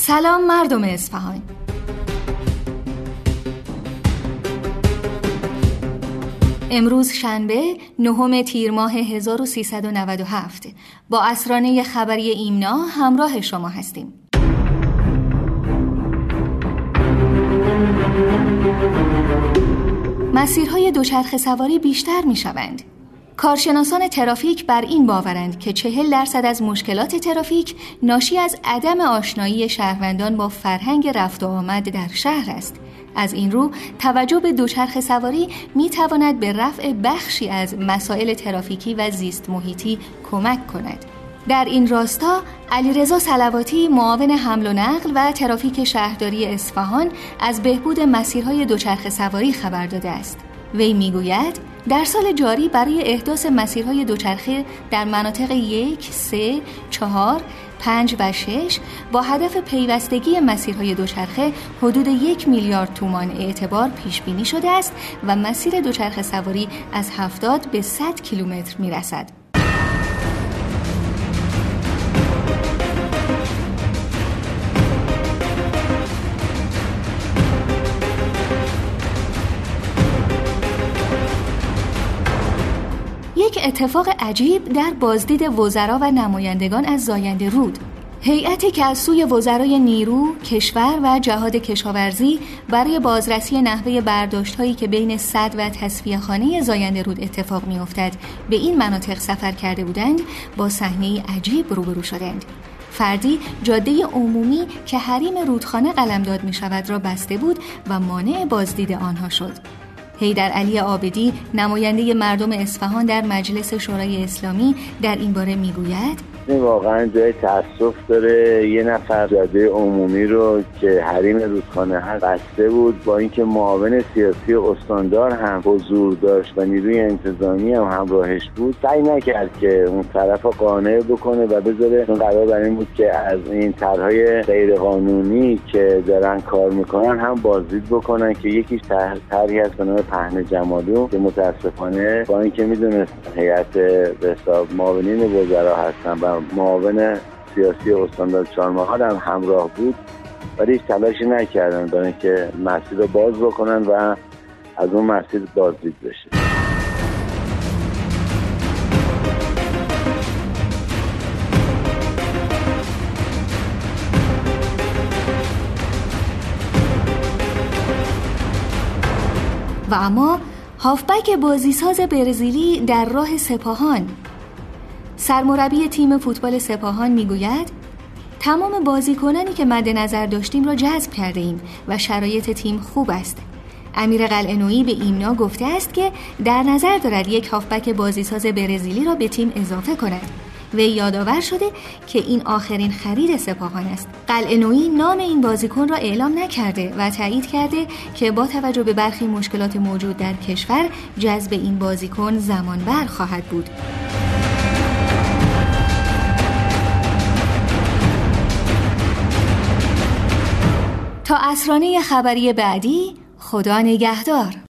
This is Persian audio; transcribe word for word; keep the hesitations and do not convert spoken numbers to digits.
سلام مردم اصفهان. امروز شنبه نهم تیر ماه هزار و سیصد و نود و هفت با اسرانه خبری ایمنا همراه شما هستیم. مسیرهای دوچرخه سواری بیشتر می شوند. کارشناسان ترافیک بر این باورند که چهل درصد از مشکلات ترافیک ناشی از عدم آشنایی شهروندان با فرهنگ رفت و آمد در شهر است. از این رو توجه به دوچرخه سواری می تواند به رفع بخشی از مسائل ترافیکی و زیست محیطی کمک کند. در این راستا علیرضا صلواتی معاون حمل و نقل و ترافیک شهرداری اصفهان از بهبود مسیرهای دوچرخه سواری خبر داده است. وی میگوید در سال جاری برای احداث مسیرهای دوچرخه در مناطق یک، سه، چهار، پنج و شش با هدف پیوستگی مسیرهای دوچرخه حدود یک میلیارد تومان اعتبار پیش بینی شده است و مسیر دوچرخه سواری از هفتاد به صد کیلومتر میرسد. یک اتفاق عجیب در بازدید وزرا و نمایندگان از زاینده رود. هیئتی که از سوی وزرای نیرو، کشور و جهاد کشاورزی برای بازرسی نحوه برداشت‌هایی که بین سد و تصفیه‌خانه زاینده رود اتفاق می‌افتد به این مناطق سفر کرده بودند، با صحنه‌ای عجیب روبرو شدند. فردی جاده عمومی که حریم رودخانه قلمداد می‌شود را بسته بود و مانع بازدید آنها شد. حیدرعلی عابدی نماینده مردم اصفهان در مجلس شورای اسلامی در این باره میگوید این واقعا جای تأسف داره. یه نفر جاده عمومی رو که حریم رودخانه هست بسته بود، با اینکه معاون سیاسی استاندار هم حضور داشت و نیروی انتظامی هم همراهش بود، سعی نکرد که اون طرف رو قانع بکنه و بذاره. اون قرار بر این بود که از این طرح‌های غیر قانونی که دارن کار میکنن هم بازدید بکنن، که یکیش طرحی هست به نام پهن جمالو که متاسفانه با اینکه میدونست هیئت به حساب معاونین وزرا هستن و معاون سیاسی استاندار چهارمحال هم همراه بود، ولی هیچ تلاشی نکردن برای اینکه مسیر رو باز بکنن و از اون مسیر بازدید بشه. و اما هافبک بازیساز برزیلی در راه سپاهان. سرمربی تیم فوتبال سپاهان میگوید تمام بازیکنانی که مد نظر داشتیم را جذب کرده ایم و شرایط تیم خوب است. امیر قلعه‌نویی به ایمنا گفته است که در نظر دارد یک هافبک بازیساز برزیلی را به تیم اضافه کند. وی یادآور شده که این آخرین خرید سپاهان است. قلعه‌نویی نام این بازیکن را اعلام نکرده و تایید کرده که با توجه به برخی مشکلات موجود در کشور جذب این بازیکن زمانبر خواهد بود. تا عصرانه خبری بعدی، خدا نگهدار.